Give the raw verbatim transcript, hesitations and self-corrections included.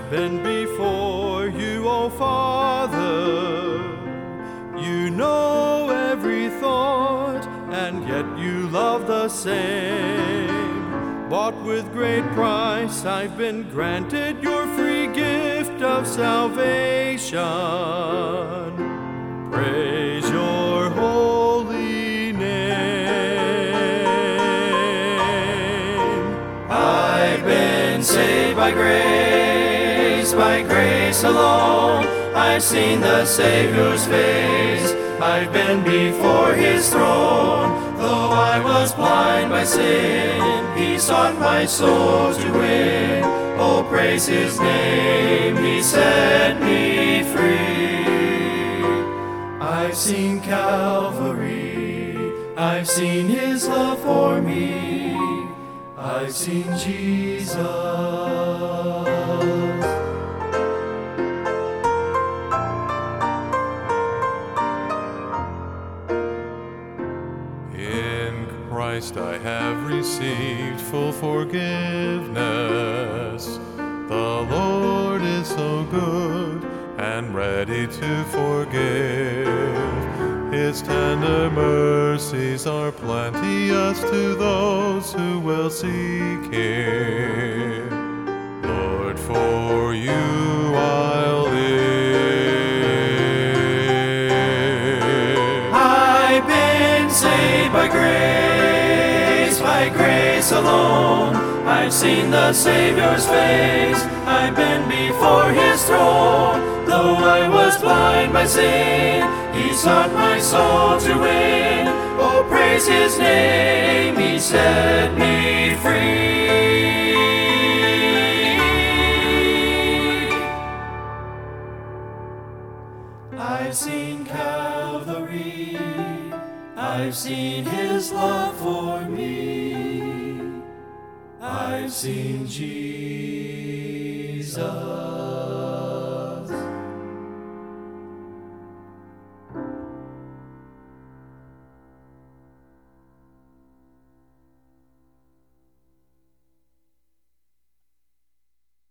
I've been before you, O Father. You know every thought, and yet you love the same. Bought with great price, I've been granted your free gift of salvation. Praise your holy name. I've been saved by grace, by grace alone. I've seen the Savior's face. I've been before his throne. Though I was blind by sin, he sought my soul to win. Oh, praise his name, he set me free. I've seen Calvary, I've seen his love for me. I've seen Jesus. In Christ I have received full forgiveness. The Lord is so good and ready to forgive. His tender mercies are plenteous to those who will seek him. Lord, for you I'll live. I've been saved by grace, by grace alone. I've seen the Savior's face. I've been before his throne. Though I was blind by sin, he sought my soul to win. Oh, praise his name, he set me free. I've seen Calvary, I've seen his love for me. I've seen Jesus.